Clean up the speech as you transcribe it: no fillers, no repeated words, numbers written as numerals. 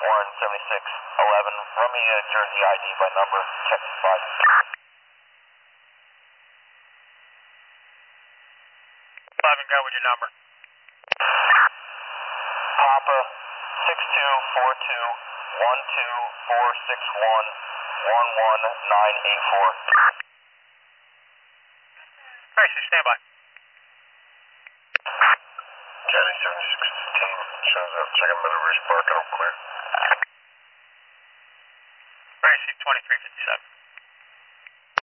Warren 7611. Run me a Jersey ID by number. Check the spot. 11, go with your number. Papa 6242-12461-11984. Tracy, stand by. Johnny 7615 shows up. Second Middle Ridge Park, and I'm clear. Tracy, 2357.